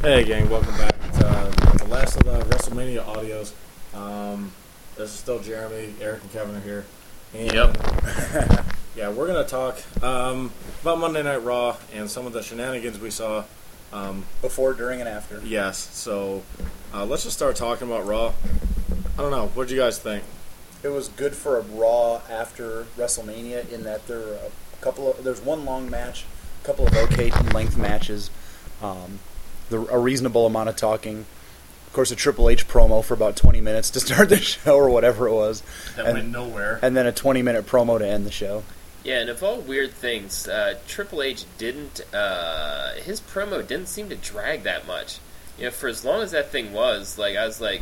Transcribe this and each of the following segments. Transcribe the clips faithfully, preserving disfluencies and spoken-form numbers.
Hey gang, welcome back to uh, the last of the WrestleMania audios. Um, this is still Jeremy, Eric, and Kevin are here. And, yep. yeah, we're going to talk um, about Monday Night Raw and some of the shenanigans we saw. Um, Before, during, and after. Yes, so uh, let's just start talking about Raw. I don't know, what did you guys think? It was good for a Raw after WrestleMania in that there were a couple of, there's one long match, a couple of okay length matches, um, the, a reasonable amount of talking. Of course, a Triple H promo for about twenty minutes to start the show or whatever it was. That and, went nowhere. And then a twenty minute promo to end the show. Yeah, and of all weird things, uh, Triple H didn't, uh, his promo didn't seem to drag that much. You know, for as long as that thing was, like, I was like,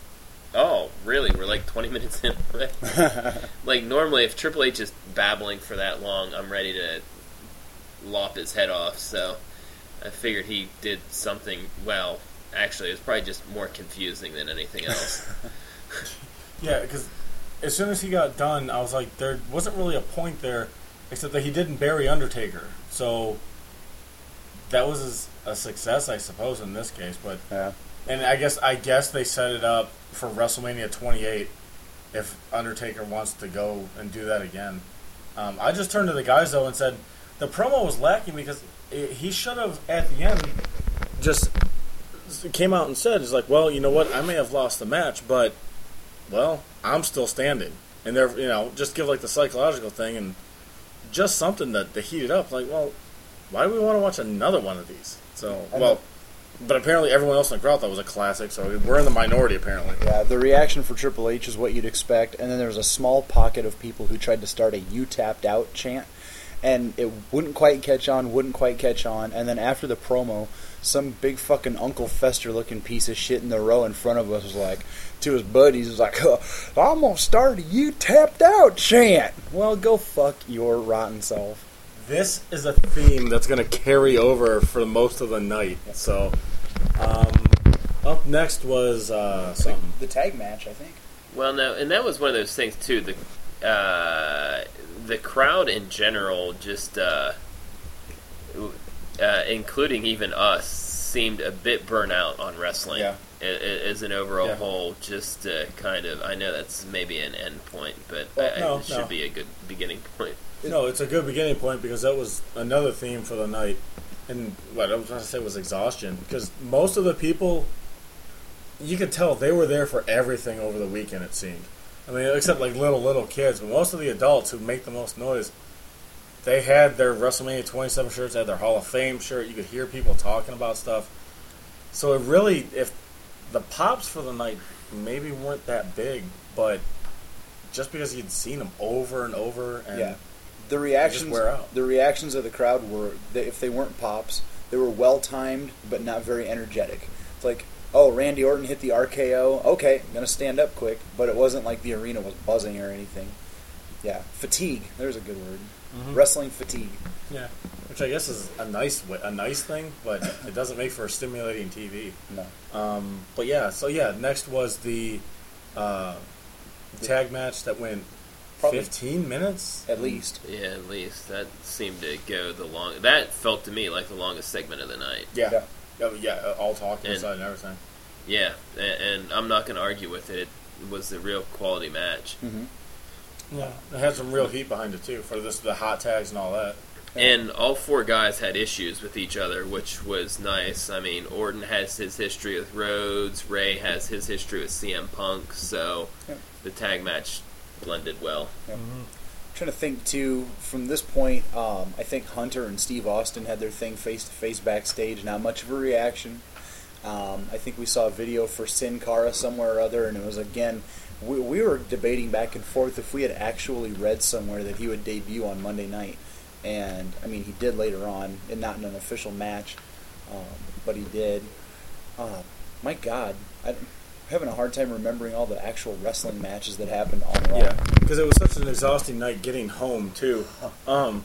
oh, really? We're like twenty minutes in. Like, normally, if Triple H is babbling for that long, I'm ready to lop his head off, so I figured he did something well. Actually, it was probably just more confusing than anything else. Yeah, because as soon as he got done, I was like, there wasn't really a point there, except that he didn't bury Undertaker. So that was a success, I suppose, in this case. But Yeah. and I guess I guess they set it up for WrestleMania twenty-eight if Undertaker wants to go and do that again. Um, I just turned to the guys though and said the promo was lacking because it, he should have at the end just came out and said, "It's like, well, you know what? I may have lost the match, but well, I'm still standing." And they're, you know, just give like the psychological thing and just something that to heat it up. Like, well, why do we want to watch another one of these? So, well, but apparently everyone else in the crowd thought it was a classic, so we're in the minority apparently. Yeah, the reaction for Triple H is what you'd expect, and then there was a small pocket of people who tried to start a "you tapped out" chant, and it wouldn't quite catch on, wouldn't quite catch on, and then after the promo, some big fucking Uncle Fester-looking piece of shit in the row in front of us was like, to his buddies, was like, huh, I'm gonna start a "you tapped out" chant. Well, go fuck your rotten self. This is a theme that's going to carry over for most of the night. So, um, up next was uh, something. The tag match, I think. Well, no, and that was one of those things, too. The, uh, the crowd in general, just, uh, uh, including even us, seemed a bit burnt out on wrestling. Yeah. As an overall Yeah. whole, just uh, kind of, I know that's maybe an end point, but Well, I, no, it should no. be a good beginning point. No, it's a good beginning point because that was another theme for the night. And what I was going to say was exhaustion. Because most of the people, you could tell they were there for everything over the weekend, it seemed. I mean, except like little, little kids. But most of the adults who make the most noise, they had their WrestleMania twenty-seven shirts, they had their Hall of Fame shirt. You could hear people talking about stuff. So it really, if the pops for the night maybe weren't that big, but just because you'd seen them over and over and... Yeah. The reactions, wear out. the reactions of the crowd were, they, if they weren't pops, they were well timed, but not very energetic. It's like, oh, Randy Orton hit the R K O. Okay, I'm gonna stand up quick, but it wasn't like the arena was buzzing or anything. Yeah, fatigue. There's a good word. Mhm. Wrestling fatigue. Yeah, which I guess is a nice wa- a nice thing, but it doesn't make for stimulating T V. No. Um, but yeah, so yeah, next was the uh, tag match that went Probably fifteen minutes at least. Yeah, at least that seemed to go the long. That felt to me like the longest segment of the night. Yeah, Yeah. yeah, yeah uh, all talk And- inside and everything. Yeah, and, and I'm not going to argue with it. It was a real quality match. Mm-hmm. Yeah, it had some real heat behind it too for this the hot tags and all that. And all four guys had issues with each other, which was nice. I mean, Orton has his history with Rhodes, Ray has his history with C M Punk, so Yeah. the tag match blended well. Yeah. Trying to think too. From this point, um, I think Hunter and Steve Austin had their thing face to face backstage. Not much of a reaction. Um, I think we saw a video for Sin Cara somewhere or other, and it was again. We, we were debating back and forth if we had actually read somewhere that he would debut on Monday night, and I mean he did later on, and not in an official match, um, but he did. Uh, my God, I'm having a hard time remembering all the actual wrestling matches that happened on Raw. Yeah, because it was such an exhausting night getting home too. Um,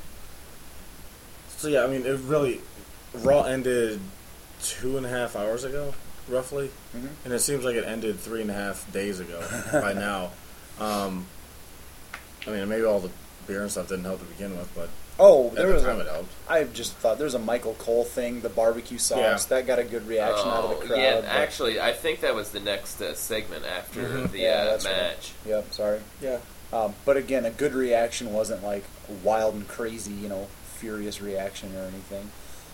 so yeah, I mean, it really Raw ended two and a half hours ago, roughly, Mhm. and it seems like it ended three and a half days ago by now. Um, I mean, maybe all the beer and stuff didn't help to begin with, but Oh, At there the was time a, it helped. I just thought there was a Michael Cole thing, the barbecue sauce. Yeah. That got a good reaction out of the Oh, crowd. yeah, but- actually, I think that was the next uh, segment after Mhm. the Yeah, uh, that's right. match. Yep, sorry. Yeah. Um, but again, a good reaction wasn't like a wild and crazy, you know, furious reaction or anything.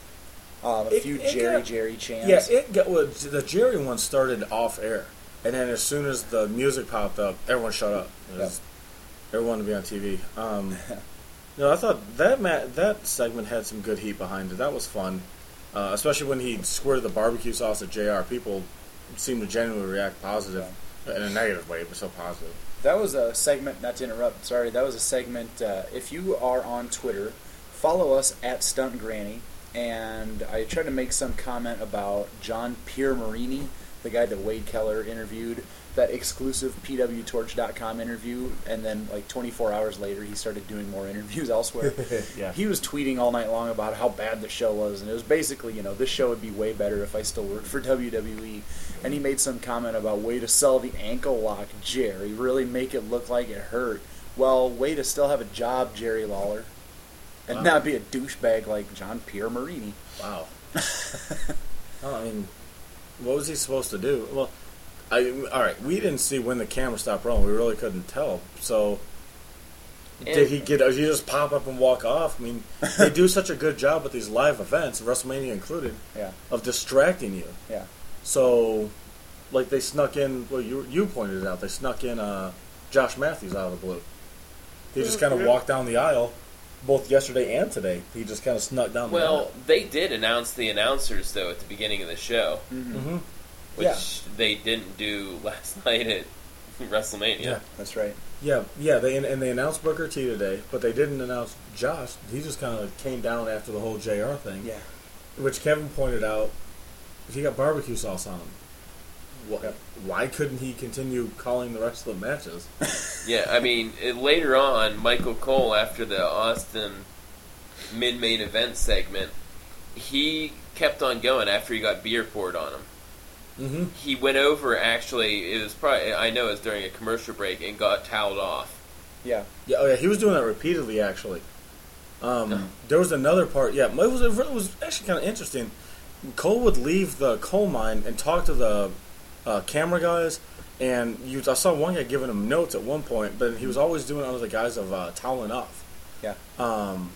Um, a It- few it Jerry got- Jerry chants. Yeah, it got well, the Jerry one started off air, and then as soon as the music popped up, everyone shut up. It was, Everyone to be on T V. Um, no, I thought that ma- that segment had some good heat behind it. That was fun, uh, especially when he squirted the barbecue sauce at J R. People seemed to genuinely react positive in a negative way, but so positive. That was a segment, not to interrupt, sorry, that was a segment, uh, if you are on Twitter, follow us at Stunt Granny, and I tried to make some comment about John Pierre Marini, the guy that Wade Keller interviewed, that exclusive P W Torch dot com interview, and then like twenty-four hours later he started doing more interviews elsewhere. Yeah. He was tweeting all night long about how bad the show was, and it was basically, you know, this show would be way better if I still worked for W W E. And he made some comment about way to sell the ankle lock, Jerry, really make it look like it hurt. Well, way to still have a job, Jerry Lawler, and Wow. not be a douchebag like John Pierre Marini. Wow. Well, I mean, what was he supposed to do? Well, I all right. We didn't see when the camera stopped rolling. We really couldn't tell. So, did he get? Did he just pop up and walk off? I mean, they do such a good job with these live events, WrestleMania included, Yeah, of distracting you. yeah. So, like they snuck in. Well, you you pointed it out. They snuck in uh, Josh Matthews out of the blue. He just kind of walked down the aisle, both yesterday and today. He just kind of snuck down the Well, aisle. they did announce the announcers, though, at the beginning of the show, Mm-hmm. which Yeah. they didn't do last night at WrestleMania. Yeah. That's right. Yeah, yeah. They and they announced Booker T today, but they didn't announce Josh. He just kind of came down after the whole J R thing, Yeah. which Kevin pointed out. He got barbecue sauce on him. Why, Yep. why couldn't he continue calling the rest of the matches? Yeah, I mean, it, later on, Michael Cole, after the Austin mid-main event segment, he kept on going after he got beer poured on him. Mm-hmm. He went over, actually, it was probably, I know it was during a commercial break, and got toweled off. Yeah. Yeah, oh yeah, he was doing that repeatedly. Actually, um, No. there was another part. Yeah, it was it was actually kind of interesting. Cole would leave the coal mine and talk to the uh, camera guys, and you, I saw one guy giving him notes at one point, but he was always doing it under the guise of uh, toweling off. Yeah. Um,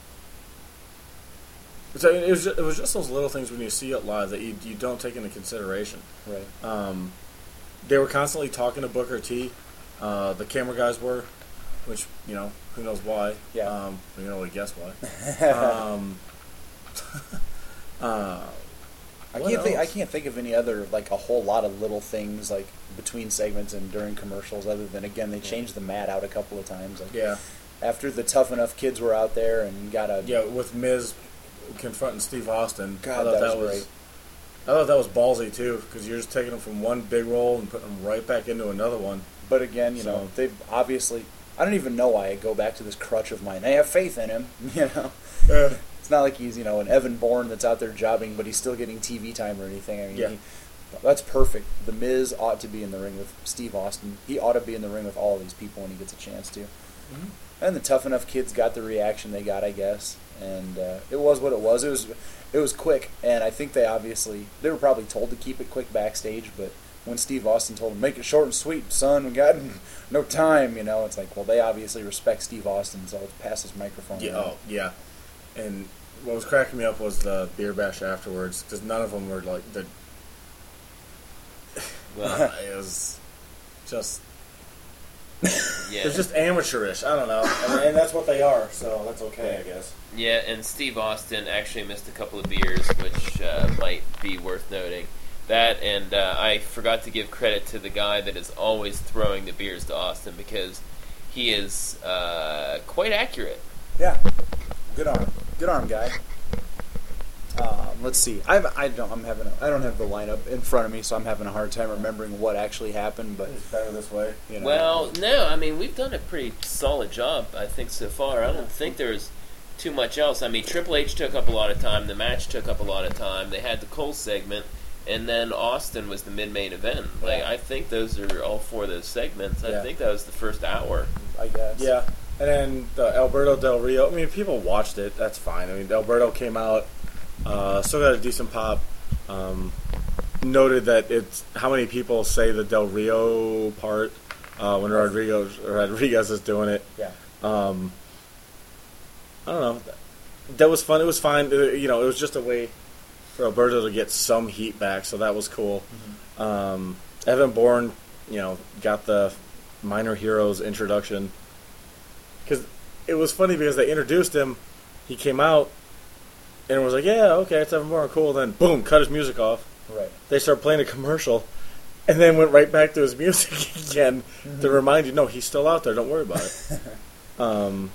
so it was just, it was just those little things when you see it live that you you don't take into consideration. Right. Um, they were constantly talking to Booker T. Uh, the camera guys were, which you know who knows why. Yeah. Um, we can only guess why. um, uh, I what can't think. I else? can't think of any other like a whole lot of little things like between segments and during commercials. Other than again, they changed the mat out a couple of times. Like, Yeah, after the Tough Enough Kids were out there and got a yeah. With Miz confronting Steve Austin, God, I thought that was great. I thought that was ballsy too, because you're just taking them from one big role and putting them right back into another one. But again, you So- know, they've obviously. I don't even know why I go back to this crutch of mine. I have faith in him. You know, Yeah. it's not like he's you know an Evan Bourne that's out there jobbing, but he's still getting T V time or anything. I mean, Yeah. he, that's perfect. The Miz ought to be in the ring with Steve Austin. He ought to be in the ring with all of these people when he gets a chance to. Mhm. And the Tough Enough Kids got the reaction they got, I guess, and uh, it was what it was. It was it was quick, and I think they obviously they were probably told to keep it quick backstage, but when Steve Austin told him, make it short and sweet, son, we got no time, you know, it's like, well, they obviously respect Steve Austin, so let's pass his microphone Yeah, around. oh, yeah. And what was cracking me up was the beer bash afterwards, because none of them were like the. Well, it was just yeah. it's just amateurish. I don't know, and, and that's what they are. So that's okay, I guess. Yeah, and Steve Austin actually missed a couple of beers, which uh, might be worth noting. That, and uh, I forgot to give credit to the guy that is always throwing the beers to Austin, because he is uh, quite accurate. Yeah, good arm, good arm, guy. Um, let's see. I've, I don't. I'm having. A, I don't have the lineup in front of me, so I'm having a hard time remembering what actually happened. But It's better this way. you know, Well, no, I mean, we've done a pretty solid job, I think, so far. I don't think there's too much else. I mean, Triple H took up a lot of time. The match took up a lot of time. They had the Cole segment, and then Austin was the mid-main event. Like, Yeah. I think those are all four of those segments. I Yeah. think that was the first hour. I guess. Yeah, And then the Alberto Del Rio. I mean, people watched it. That's fine. I mean, Alberto came out, uh, still got a decent pop. Um, noted that it's how many people say the Del Rio part uh, when Rodriguez Rodriguez is doing it. Yeah. Um, I don't know. That was fun. It was fine. You know, it was just a way for Alberto to get some heat back, so that was cool. Mm-hmm. Um, Evan Bourne, you know, got the Minor Heroes introduction. Because it was funny because they introduced him, he came out, and it was like, yeah, okay, it's Evan Bourne, cool. Then, boom, cut his music off. Right. They started playing a commercial, and then went right back to his music again mm-hmm. to remind you, no, he's still out there, don't worry about it. um,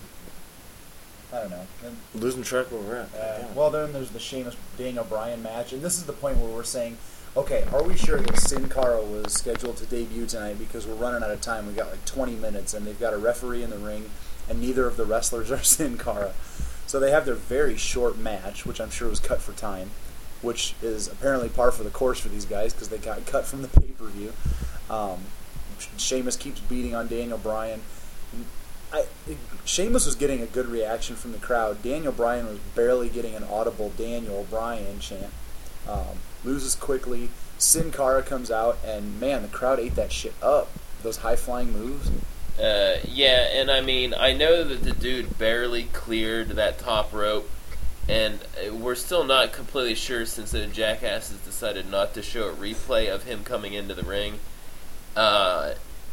I don't know. And, losing track where we're at. Uh, well, then there's the Sheamus Daniel Bryan match, and this is the point where we're saying, okay, are we sure that Sin Cara was scheduled to debut tonight because we're running out of time? We got like twenty minutes, and they've got a referee in the ring, and neither of the wrestlers are Sin Cara. So they have their very short match, which I'm sure was cut for time, which is apparently par for the course for these guys because they got cut from the pay-per-view. Um, Sheamus keeps beating on Daniel Bryan. I, Sheamus was getting a good reaction from the crowd. Daniel Bryan was barely getting an audible Daniel Bryan chant. Um, loses quickly. Sin Cara comes out, and man, the crowd ate that shit up. Those high-flying moves. Uh, yeah, and I mean, I know that the dude barely cleared that top rope, and we're still not completely sure since the Jackasses decided not to show a replay of him coming into the ring. Uh,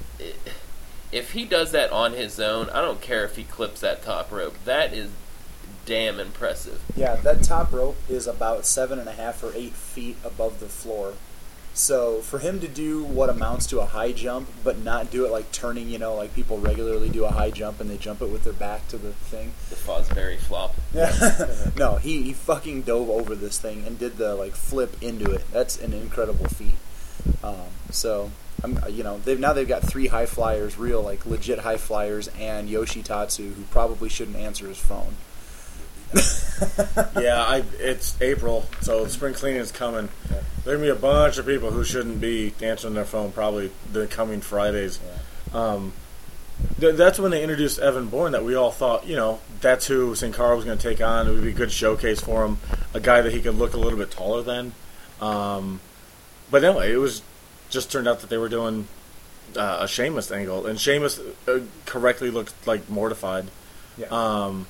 if he does that on his own, I don't care if he clips that top rope. That is damn impressive. Yeah, that top rope is about seven and a half or eight feet above the floor. So for him to do what amounts to a high jump, but not do it like turning, you know, like people regularly do a high jump and they jump it with their back to the thing. The Fosbury flop. Yeah. No, he, he fucking dove over this thing and did the like flip into it. That's an incredible feat. Um, so I'm, you know, they've now they've got three high flyers, real like legit high flyers, and Yoshitatsu, who probably shouldn't answer his phone. Yeah, I, it's April, so spring cleaning is coming. Yeah. There are going to be a bunch of people who shouldn't be answering their phone probably the coming Fridays. Yeah. Um, th- that's when they introduced Evan Bourne that we all thought, you know, that's who Sin Cara was going to take on. It would be a good showcase for him, a guy that he could look a little bit taller than. Um, but anyway, it was just turned out that they were doing uh, a Sheamus angle, and Sheamus uh, correctly looked like mortified. Yeah. Um,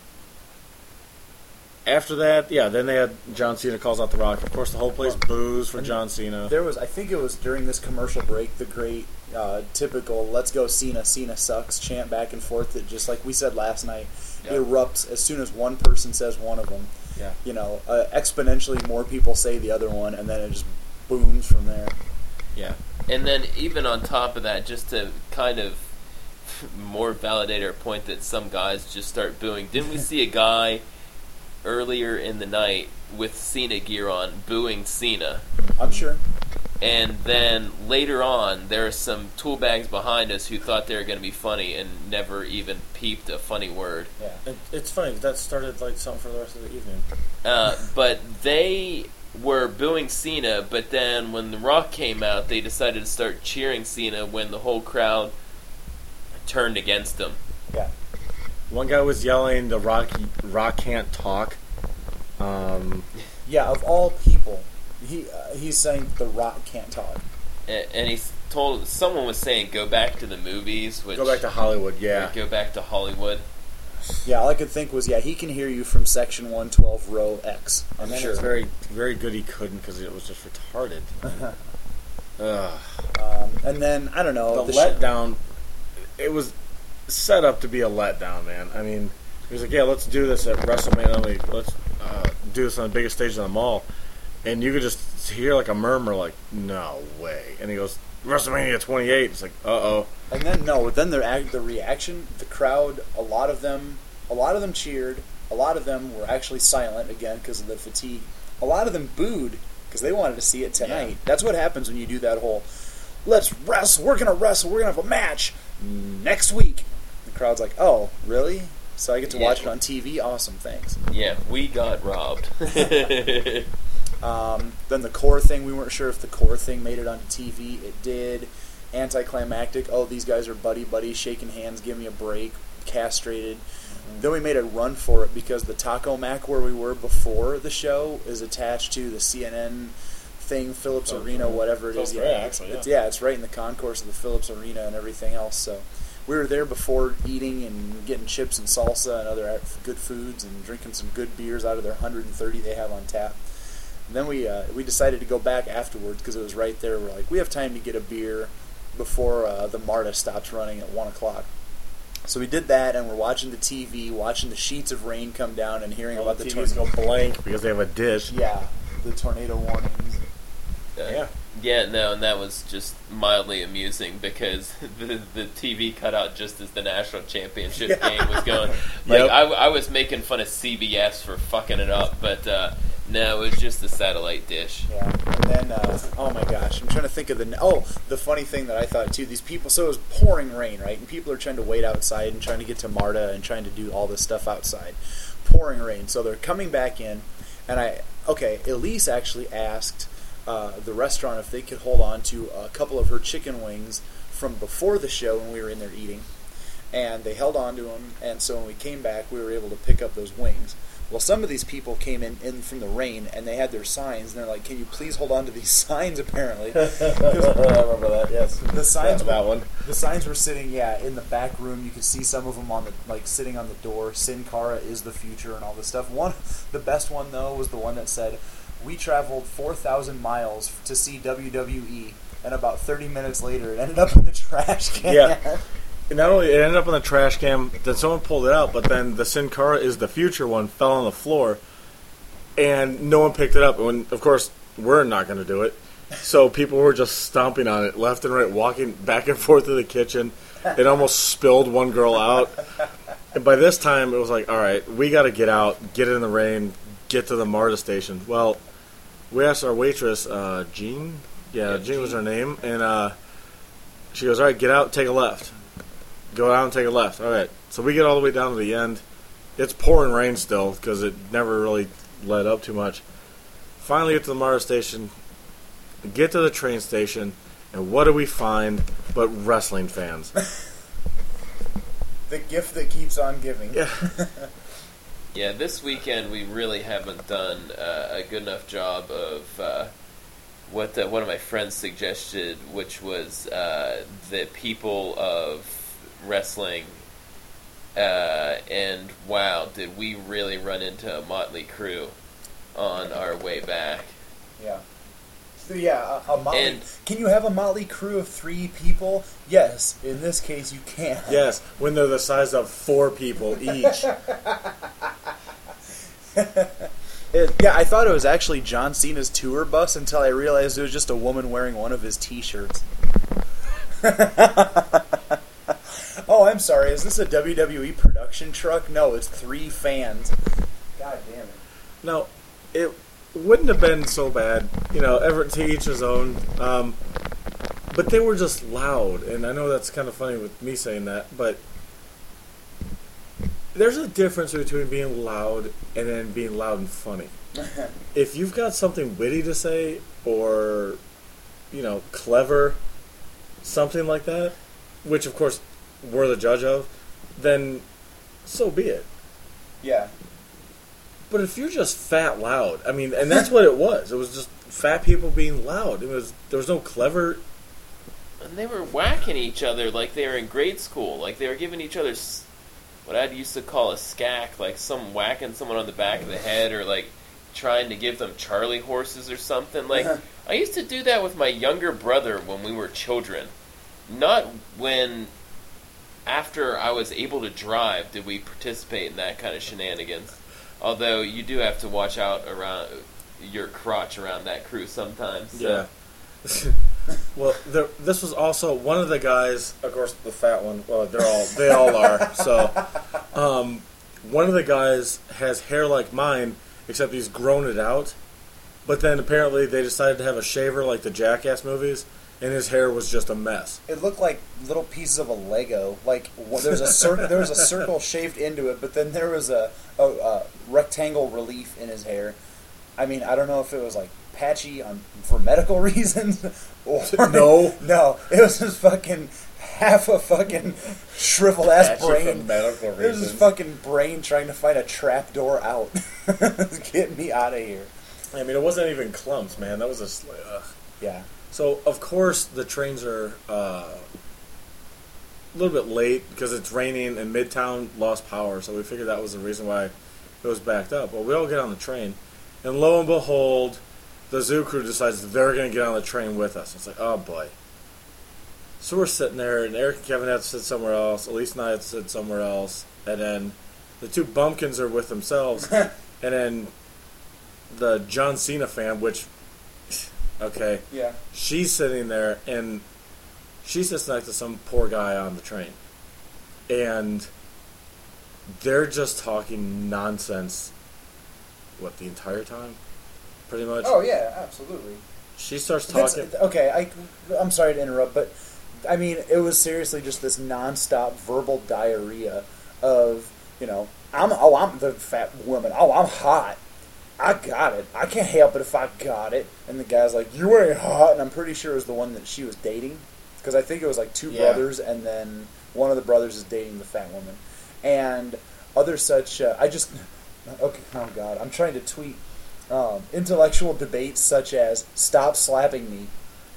After that, yeah, then they had John Cena calls out The Rock. Of course, the whole place boos for John Cena. There was, I think it was during this commercial break, the great, uh, typical "Let's go Cena, Cena sucks" chant back and forth that, just like we said last night, yeah. erupts as soon as one person says one of them. Yeah. You know, uh, exponentially more people say the other one, and then it just booms from there. Yeah. And then even on top of that, just to kind of more validate our point that some guys just start booing, didn't we see a guy earlier in the night with Cena gear on booing Cena? I'm sure. And then later on, there are some tool bags behind us who thought they were going to be funny and never even peeped a funny word. Yeah, it, it's funny. That started like something for the rest of the evening. Uh, but they were booing Cena, but then when The Rock came out, they decided to start cheering Cena when the whole crowd turned against him. Yeah. One guy was yelling, "The Rock, Rock can't talk." Um, yeah, of all people, he uh, he's saying The Rock can't talk. And, and he told someone was saying, "Go back to the movies." Which, go back to Hollywood, yeah. Go back to Hollywood. Yeah, all I could think was, yeah, he can hear you from section one twelve, row X. I'm and then sure. It's very, very good he couldn't because it was just retarded. Ugh. Um, and then I don't know the, the letdown. Sh- it was set up to be a letdown, man. I mean, he was like, "Yeah, let's do this at WrestleMania. Let's uh, do this on the biggest stage in the mall," and you could just hear like a murmur, like, "No way!" And he goes, "WrestleMania twenty-eight." It's like, "Uh oh." And then no, then the the reaction, the crowd, a lot of them, a lot of them cheered. A lot of them were actually silent again because of the fatigue. A lot of them booed because they wanted to see it tonight. Yeah. That's what happens when you do that whole, "Let's wrestle. We're gonna wrestle. We're gonna have a match next week." The crowd's like, "Oh, really? So I get to yeah. watch it on T V? Awesome, thanks." Yeah, we got robbed. um, then the core thing, we weren't sure if the core thing made it onto T V. It did. Anticlimactic. Oh, these guys are buddy buddy, shaking hands. Give me a break. castrated. Mm-hmm. Then we made a run for it because the Taco Mac where we were before the show is attached to the C N N thing, Phillips oh, Arena, whatever it is. yeah, yeah, actually, yeah. It's, yeah, it's right in the concourse of the Phillips Arena and everything else. So we were there before eating and getting chips and salsa and other good foods and drinking some good beers out of their one hundred thirty they have on tap. And then we uh, we decided to go back afterwards because it was right there. We're like, we have time to get a beer before uh, the MARTA stops running at one o'clock. So we did that, and we're watching the T V, watching the sheets of rain come down and hearing All about the the T Vs tornado. go blank because they have a dish. Yeah, the tornado warnings. Uh, Yeah. Yeah, no, and that was just mildly amusing because the the T V cut out just as the national championship Yeah. game was going. Like, Yep. I, I was making fun of C B S for fucking it up, but uh, no, it was just the satellite dish. Yeah, and then, uh, oh my gosh, I'm trying to think of the, oh, the funny thing that I thought too, these people, so it was pouring rain, right, and people are trying to wait outside and trying to get to MARTA and trying to do all this stuff outside. Pouring rain, so they're coming back in, and I, okay, Elise actually asked uh, the restaurant if they could hold on to a couple of her chicken wings from before the show when we were in there eating, and they held on to them, and so when we came back, we were able to pick up those wings. Well, some of these people came in, in from the rain, and they had their signs, and they're like, can you please hold on to these signs, apparently. I remember that, yes. The signs that, that were, one. The signs were sitting, yeah, in the back room. You could see some of them on the, like, sitting on the door. Sin Cara is the future and all this stuff. One, the best one, though, was the one that said, we traveled four thousand miles to see W W E, and about thirty minutes later, it ended up in the trash can. Yeah. Not only it ended up in the trash can, then someone pulled it out, but then the Sin Cara is the future one fell on the floor, and no one picked it up. And of course, we're not going to do it, so people were just stomping on it left and right, walking back and forth to the kitchen. It almost spilled one girl out. And by this time, it was like, all right, we got to get out, get in the rain, get to the MARTA station. Well, we asked our waitress, uh, Jean. Yeah, Yeah, Jean was Jean. her name, and uh, she goes, all right, get out, take a left. Go out and take a left. All right. So we get all the way down to the end. It's pouring rain still because it never really let up too much. Finally get to the MARTA station. Get to the train station. And what do we find but wrestling fans? The gift that keeps on giving. Yeah. Yeah, this weekend we really haven't done uh, a good enough job of uh, what uh, one of my friends suggested, which was uh, the people of wrestling, uh, and wow, did we really run into a motley crew on our way back. Yeah. So yeah, a, a motley. And- can you have a motley crew of three people? Yes. In this case, you can. Yes, when they're the size of four people each. It, yeah, I thought it was actually John Cena's tour bus until I realized it was just a woman wearing one of his T-shirts. Oh, I'm sorry. Is this a W W E production truck? No, it's three fans. God damn it. No, it wouldn't have been so bad. You know, ever to each his own. Um, but they were just loud, and I know that's kind of funny with me saying that, but there's a difference between being loud and then being loud and funny. If you've got something witty to say, or, you know, clever, something like that, which of course we're the judge of, then so be it. Yeah. But if you're just fat loud, I mean, and that's what it was. It was just fat people being loud. It was there was no clever. And they were whacking each other like they were in grade school, like they were giving each other s- what I'd used to call a scack, like some whacking someone on the back of the head, or like trying to give them Charlie horses or something. Like, I used to do that with my younger brother when we were children. Not when, after I was able to drive, did we participate in that kind of shenanigans. Although you do have to watch out around your crotch around that crew sometimes. So. Yeah. Well, there, this was also one of the guys. Of course, the fat one. Well, they're all they all are. So, um, one of the guys has hair like mine, except he's grown it out. But then apparently they decided to have a shaver like the Jackass movies, and his hair was just a mess. It looked like little pieces of a Lego. Like well, there's a cir- there was a circle shaved into it, but then there was a, a, a rectangle relief in his hair. I mean, I don't know if it was like patchy on for medical reasons or No. no. It was just fucking half a fucking shriveled ass Actually, brain. for medical There's this reasons. fucking brain trying to find a trap door out. Get me out of here. I mean, it wasn't even clumps, man. That was a. Sl- ugh. Yeah. So, of course, the trains are uh, a little bit late because it's raining and Midtown lost power. So we figured that was the reason why it was backed up. Well, we all get on the train, and lo and behold, the zoo crew decides they're going to get on the train with us. It's like, oh boy. So we're sitting there, and Eric and Kevin have to sit somewhere else. Elise and I have to sit somewhere else. And then the two bumpkins are with themselves. And then the John Cena fan, which, okay, Yeah. she's sitting there, and she sits next to some poor guy on the train. And they're just talking nonsense, what, the entire time? Pretty much? Oh yeah, absolutely. She starts That's, talking. okay, I, I'm sorry to interrupt, but I mean, it was seriously just this nonstop verbal diarrhea of, you know, I'm oh I'm the fat woman. Oh, I'm hot. I got it. I can't help it if I got it. And the guy's like, you ain't hot. And I'm pretty sure it was the one that she was dating, because I think it was like two Yeah. brothers, and then one of the brothers is dating the fat woman, and other such. Uh, I just okay. Oh God, I'm trying to tweet. Um, intellectual debates such as "Stop slapping me,"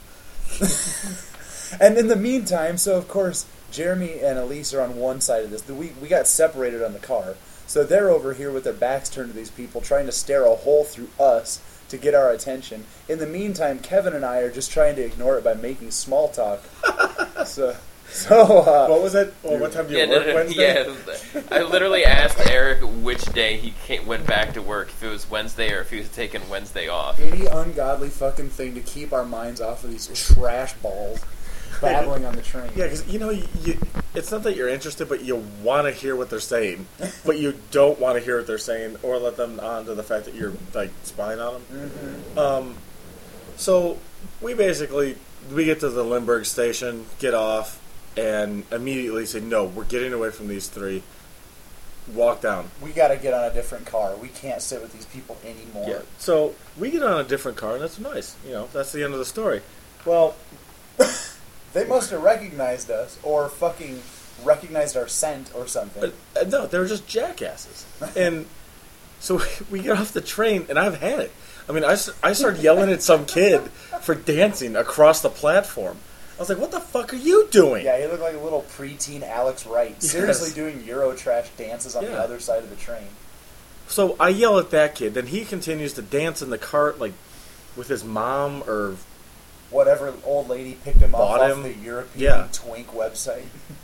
and in the meantime, so of course Jeremy and Elise are on one side of this. The- We we got separated on the car, so they're over here with their backs turned to these people, trying to stare a hole through us to get our attention. In the meantime, Kevin and I are just trying to ignore it by making small talk. so, so uh, What was it? Well, what time do you Yeah, no, work no, Wednesday? yeah. I literally asked Eric which day he came, went back to work, if it was Wednesday or if he was taking Wednesday off. any ungodly fucking thing to keep our minds off of these trash balls babbling on the train. Yeah, because, you know, you, you, it's not that you're interested, but you want to hear what they're saying, but you don't want to hear what they're saying or let them on to the fact that you're, like, spying on them. Mm-hmm. Um, so we basically, we get to the Lindbergh station, get off, and immediately say, no, we're getting away from these three. Walk down. We got to get on a different car. We can't sit with these people anymore. Yeah. So we get on a different car, and that's nice. You know, that's the end of the story. Well, They must have recognized us, or fucking recognized our scent or something. uh, no, they were just jackasses. And so we get off the train, and I've had it. I mean, I, s- I started yelling at some kid for dancing across the platform. I was like, what the fuck are you doing? Yeah, he looked like a little preteen Alex Wright. Yes. Seriously doing Eurotrash dances on the Yeah. other side of the train. So I yell at that kid, then he continues to dance in the cart, like, with his mom or... Whatever old lady picked him up Bought off him. the European Yeah. Twink website.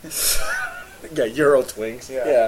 Yeah, Euro Twinks. Yeah.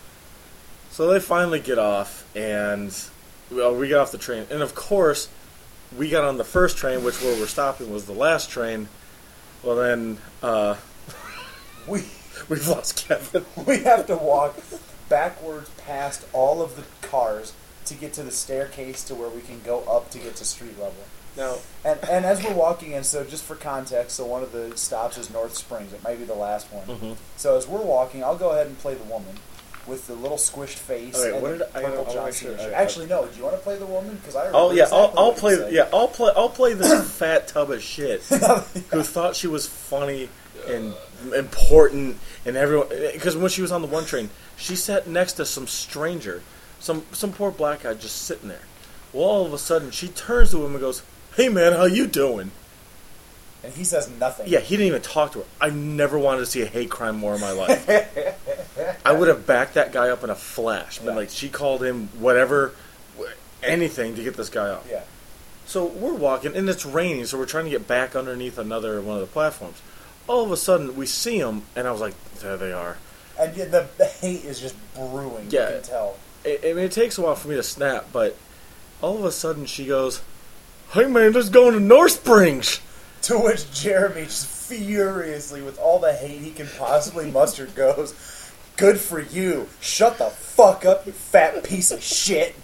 So they finally get off, and well, we get off the train. And of course, we got on the first train, which where we're stopping was the last train. Well, then uh, We we've lost Kevin. we have to walk backwards past all of the cars to get to the staircase to where we can go up to get to street level. Now, And and as we're walking in, so just for context, so one of the stops is North Springs. It might be the last one. Mhm. So as we're walking, I'll go ahead and play the woman with the little squished face Okay, and what the did I- I purple gotta- I John wanna make Cena sure shirt. I- Actually, no. Do you want to play the woman? Because I remember oh yeah, exactly I'll, I'll what you play. said. Yeah, I'll play. I'll play this fat tub of shit who thought she was funny and important and everyone. Because when she was on the one train, she sat next to some stranger, some some poor black guy just sitting there. Well, all of a sudden, she turns to him and goes, "Hey man, how you doing?" And he says nothing. Yeah, he didn't even talk to her. I never wanted to see a hate crime more in my life. I would have backed that guy up in a flash. Been Yeah. like, she called him whatever, anything to get this guy off. Yeah. So we're walking, and it's raining, so we're trying to get back underneath another one of the platforms. All of a sudden, we see them, and I was like, there they are. And yet the, the hate is just brewing. Yeah. You can tell. I, I mean, it takes a while for me to snap, but all of a sudden she goes, "Hey man, let's go to North Springs." To which Jeremy, just furiously, with all the hate he can possibly muster, goes, "Good for you. Shut the fuck up, you fat piece of shit."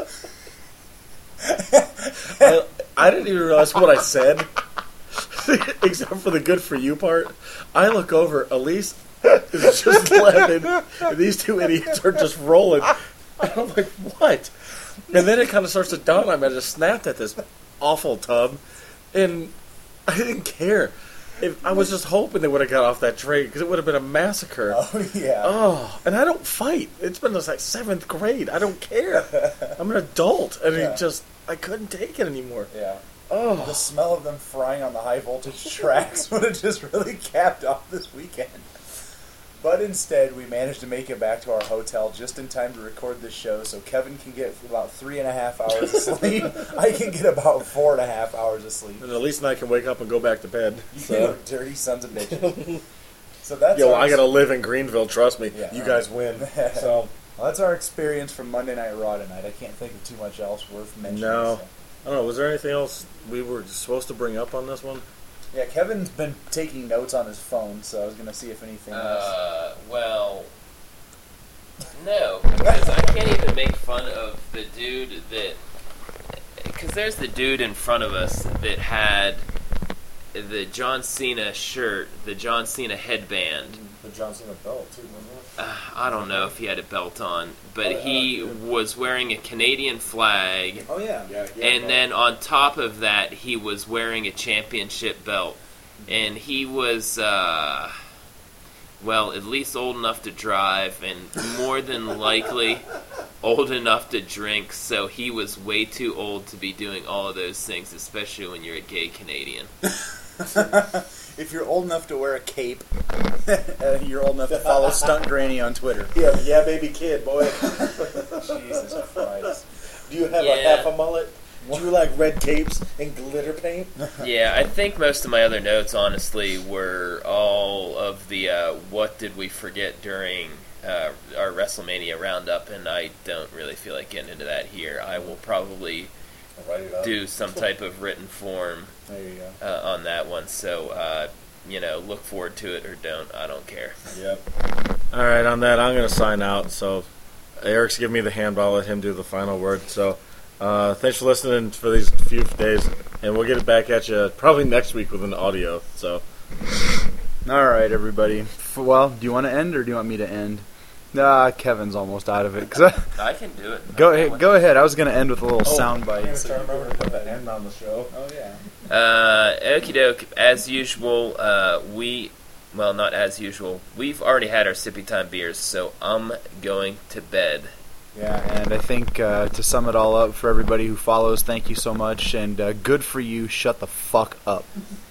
I, I didn't even realize what I said, except for the "good for you" part. I look over, Elise is just laughing, and these two idiots are just rolling. And I'm like, what? And then it kind of starts to dawn on me. I just snapped at this awful tub, and I didn't care. if I was just hoping they would have got off that train because it would have been a massacre. Oh, yeah. Oh, and I don't fight. It's been like seventh grade. I don't care. I'm an adult, and Yeah. it just I couldn't take it anymore. Yeah. Oh, The smell of them frying on the high voltage tracks would have just really capped off this weekend. But instead, we managed to make it back to our hotel just in time to record this show, so Kevin can get about three and a half hours of sleep. I can get about four and a half hours of sleep. and at least I can wake up and go back to bed. You So. dirty sons of bitches. So that's Yo, our, I gotta live in Greenville. Trust me. Yeah. You guys win. So well, that's our experience from Monday Night Raw tonight. I can't think of too much else worth mentioning. No. so. I don't know. Was there anything else we were supposed to bring up on this one? Yeah, Kevin's been taking notes on his phone, so I was going to see if anything else. Uh, well, no, because I can't even make fun of the dude that. Because there's the dude in front of us that had the John Cena shirt, the John Cena headband. The John Cena belt too. Wasn't it? Uh, I don't know if he had a belt on, but Oh, yeah, he yeah. was wearing a Canadian flag. Oh, yeah. Yeah. And then on top of that, he was wearing a championship belt. And he was, uh, well, at least old enough to drive and more than likely old enough to drink. So he was way too old to be doing all of those things, especially when you're a gay Canadian. If you're old enough to wear a cape, uh, you're old enough to follow Stunt Granny on Twitter. Yeah, yeah, baby kid, boy. Jesus Christ. Do you have Yeah. a half a mullet? Do you like red capes and glitter paint? Yeah, I think most of my other notes, honestly, were all of the uh, what did we forget during uh, our WrestleMania roundup, and I don't really feel like getting into that here. I will probably I'll write it up. do some type of written form There you go. uh, on that one, so, uh, you know, look forward to it or don't. I don't care. Yep. All right, on that, I'm going to sign out. So Eric's giving me the hand, but I'll let him do the final word. So uh, thanks for listening for these few days, and we'll get it back at you probably next week with an audio. So All right, everybody. F- Well, do you want to end or do you want me to end? Nah, Kevin's almost out of it. 'Cause I- I can do it. go I'm ahead, going go ahead. I was going to end with a little sound I'm bite. going to try to remember to put the end on the show. Oh, yeah. Uh, okie doke. As usual, uh, we, well, not as usual. We've already had our sippy time beers, so I'm going to bed. Yeah, and I think uh, to sum it all up for everybody who follows, thank you so much, and uh, good for you. Shut the fuck up.